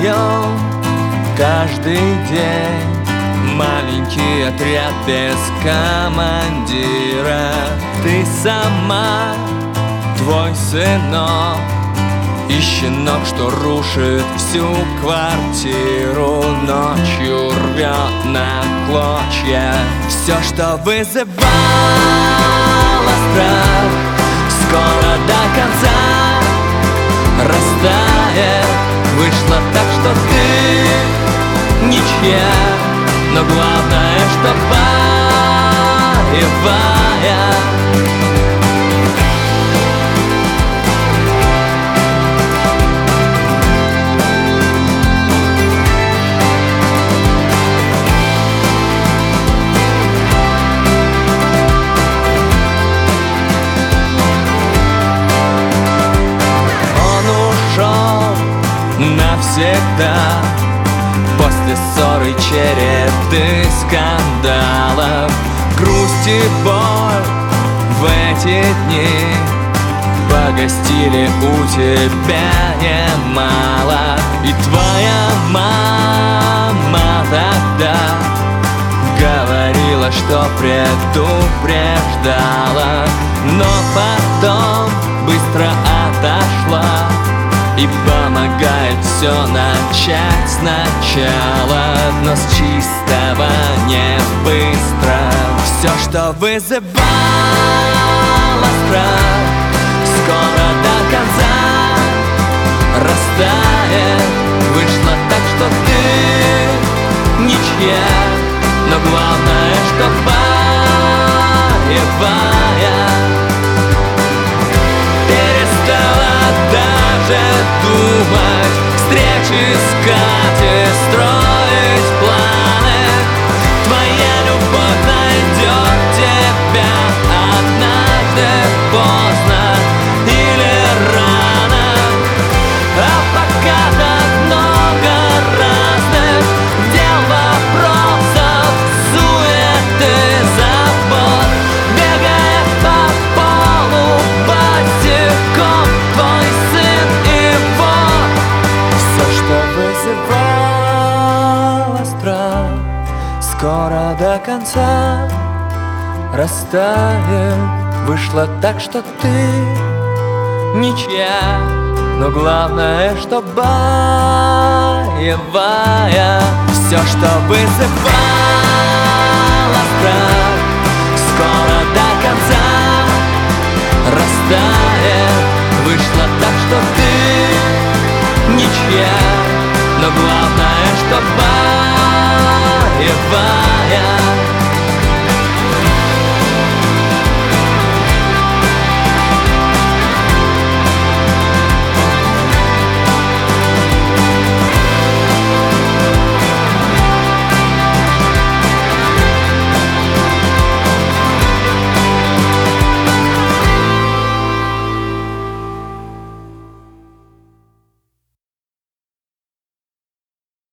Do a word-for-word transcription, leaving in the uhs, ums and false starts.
вдвоем каждый день. Маленький отряд без командира. Ты сама, твой сынок и щенок, что рушит всю квартиру, ночью рвет на клочья все, что вызывало страх. Скоро до конца растает. Вышло так, что ты ничья, но главное, что боевая. Навсегда, после ссоры, череды скандалов, грусть и боль в эти дни погостили у тебя немало. И твоя мама тогда говорила, что предупреждала, но потом быстро отошла и помогает все начать сначала, но с чистого не быстро. Все, что вызывало страх, скоро до конца растает. Вышло так, что ты ничья, но главное, что боевая. Перестала даже думать, встречи искать и строить планы. Твоя любовь найдет тебя однажды, поздно или рано. А пока так много разных дел, вопросов, суеты, забот. Бегает по полу босиком твой сын, и вот все, что вызывало страх, скоро до конца растает. Вышло так, что ты ничья, но главное, что боевая. Все, что вызывало страх, скоро до конца растает. Вышло так, что ты ничья, но главное, что боевая.